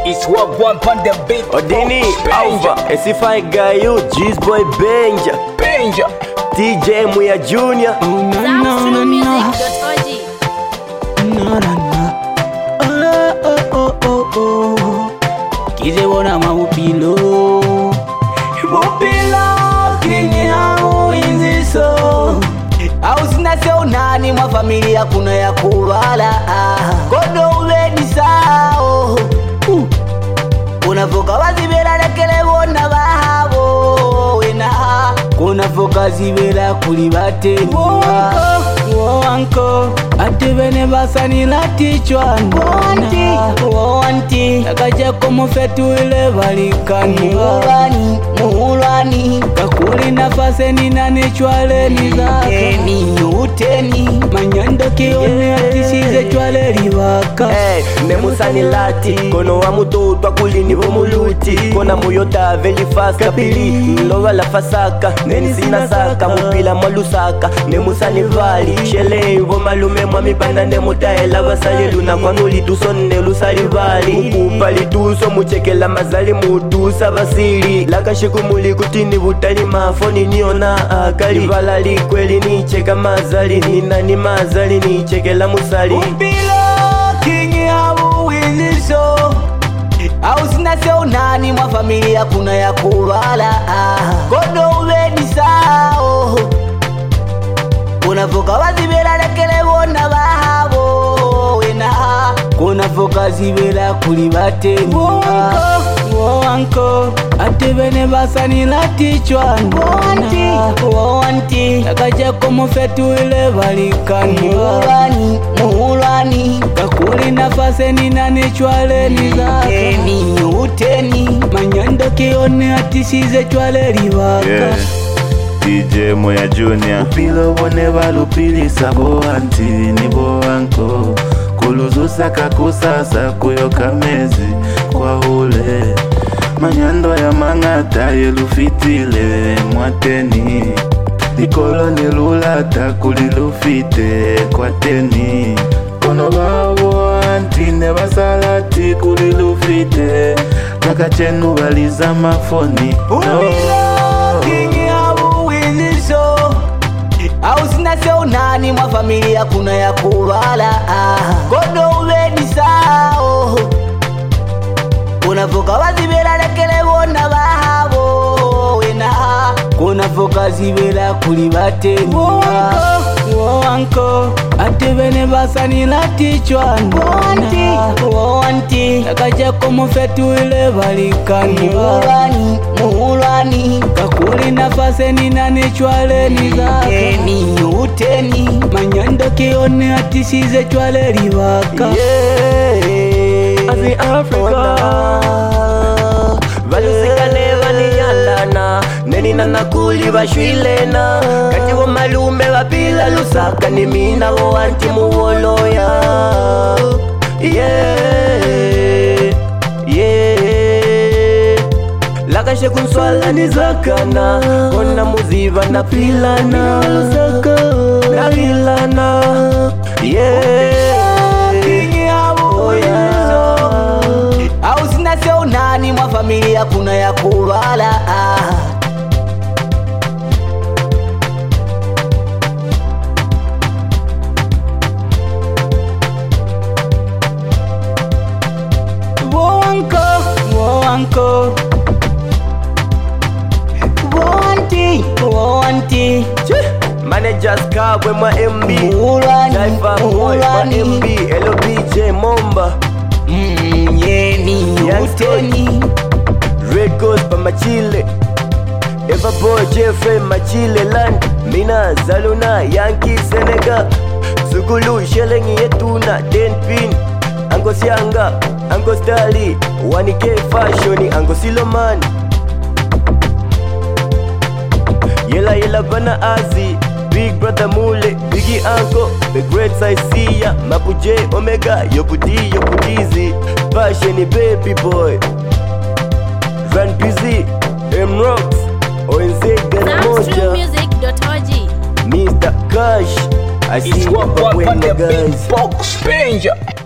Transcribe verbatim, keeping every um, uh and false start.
It's what one on the beat. Odini, Alva, Esify Gayu, G's Boy Benja, Benja, D J Muya Junior. Oh, no, no, no, no. No, no, no. Oh, oh, oh, oh, oh. Kize wana maupilo Mupilo, kingi hau inziso Au sinaseo nani mwa familia kuna ya kubala Kodo uveni sao uh. Unafoka wazibela lekele wona bahabo Wena Kunafoka zibela kulibate Mwoko Wanko Atibene basani lati chwana Wanti Wanti Akaja komo fetu ile balikani Muhulani Muhulani Kakuli nafase ni nani chwale ni zaka Eni uteni Manyando kione atisize chwale libaka Hey, nemusani lati Kono wa mutotwa kulini bomuluti Kona muyota veli fast kapili Nlova la fasaka Neni sinasaka Mupila mwalusaka Nemusani vali Shele Bo malume mwami panda nemutaela basali luna kwanuli tusonne lusali vali Mukupa lituso muchekela mazali mutusa basili Lakashiku muli kutini butali mafoni niona akali Vala likweli nicheka mazali Ninani mazali nichekela musali Upilo kingi habu wiziso Au sinaseo nani mwa familia kuna ya kubala Kodo uveni sao Kunafoka wazibela lekele wona bahabo Wena Kunafoka zibela kulibate Mwoko Wanko Atibene basani lati chwana Wanti Wanti Akaja komo fetu ile balikani Muhulani Muhulani Kakuli nafase ni nani chwale ni zaka Eni uteni Manyando kione atisize chwale libaka yeah. D J Muya Junior. Upilo bone balupili sabo anti nibo wanko Kuluzusa kakusasa kuyoka mezi kwa hule Manyando ya mangata yelufitile mwateni Nikolo nilulata kulilufite kwa teni Kono babo anti nebasalati kulilufite Nakachenu baliza mafoni Upilo kingi habu wiziso Au sinaseo nani mwa familia kuna ya kubala Kodo uveni sao Kunafoka wazibela lekele wona bahabo Wena Kunafoka zibela kulibate Mwoko Wanko Atibene basani lati chwana Wanti Wanti Akaja komo fetu ile balikani Muhulani Muhulani Kakuli nafase ni nani chwale ni zaka Eni uteni Manyando kione atisize chwale libaka Yeah Azi Africa Valusika neva ni yalana Neni nanakuli bashwilena Kati wa malume wapila lusaka Ni mina wo anti muwoloya Yeah Yeah Lakashe kunswala ni zakana Kona muziva na pilana Lusaka na pilana Yeah Kingi habu wiziso Au sinaseo nani mwa familia kuna ya kubala Wanko Wanko Wanti Wanti Managers Kabwe mwa M B Muhulani Jaifa Boy mwa Muhulani M B L B J Momba Mm, yeni uteni Red Ghost pa Machile Eva Boy Jeffrey Machile Land Mina Zaluna Yankee Senegal Sugulu Shelengi Yetuna Den Pin Ango Sianga Ango Stali one K Fashion Ango Siloman Yela Yela Bana Azi Big Brother Mule Biggie Anko The Great Sizeya Mapu J Omega Yopudi Yopudizi Fashion Baby Boy Van Busy M Rocks O N Z Ganamoja Mister Cash I see it's what what one on when the the guys beat box. Benja.